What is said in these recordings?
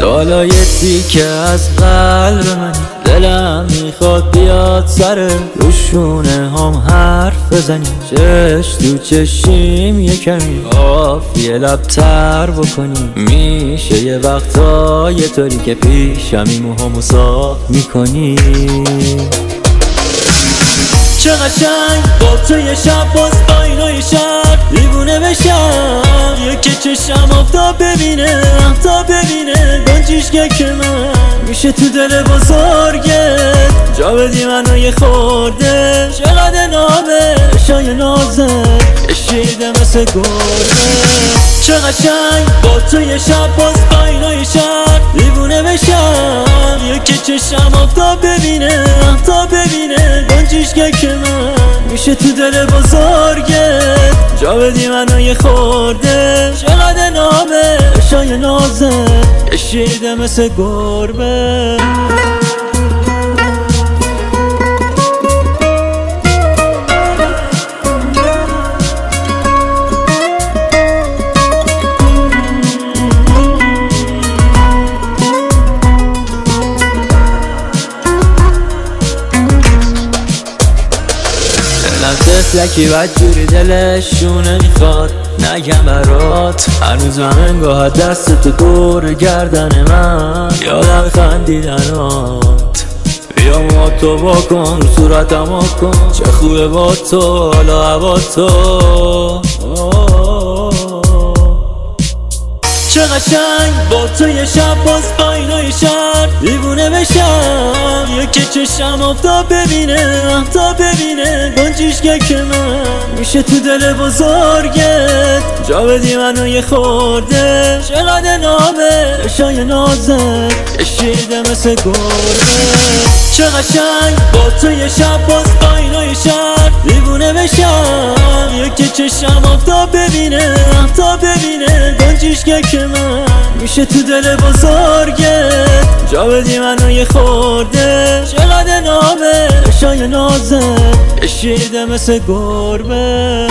حالا یه تیکه از قلب منی، دلم میخواد بیاد سر روشونه هم حرف بزنی، چش تو چشیم یه کمی قافیه لبتر بکنی. میشه یه وقتا یه طوری که پیشمی موهامو صاف میکنی. چه قشنگ با تو یه شب باز آینای شب دیوونه بشم، یکی چشم آفتاب ببینه آفتاب ببینه گنجیشگه که من میشه تو دل بزرگت جا بدی منو یه خورده. چقدر نامه شای نازه کشیده مثل گرده. چه قشنگ با تو یه شب باز آینای شب دیوونه بشم، یکی چشم آفتاب ببینه آفتاب ببینه گنجیشگه که من میشه تو دل بزرگت جا بدی منو یه خورده. چقدر نامه شای نازه کشیده مثل گربه. تفلکی بدجوری دلشونه میخواد نگم برات، هنوز من انگاه دست تو دور گردن من یادم خندیدنات. بیا موهاتو بکن صورتمو کن، چه خوبه با تو حالا هوا تو. چه قشنگ با تو یه شب باز آینای شب دیوونه بشم، یکی چشم آفتاب ببینه آفتاب ببینه گنجیشگه که من میشه تو دل بزرگت جا بدی منو یه خورده. چقدر نامه شای نازه کشیده مثل گربه. چه قشنگ با تو یه شب باز آینای شب دیوونه بشم، یکی چشم آفتاب ببینه آفتاب ببینه گنجیشگه که من میشه تو دل بزرگت جا بدی منو یه خورده. چقدر نامه شای نازه کشیده مثل گربه.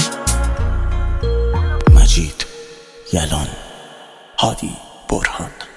مجید یلان، هادی برهان.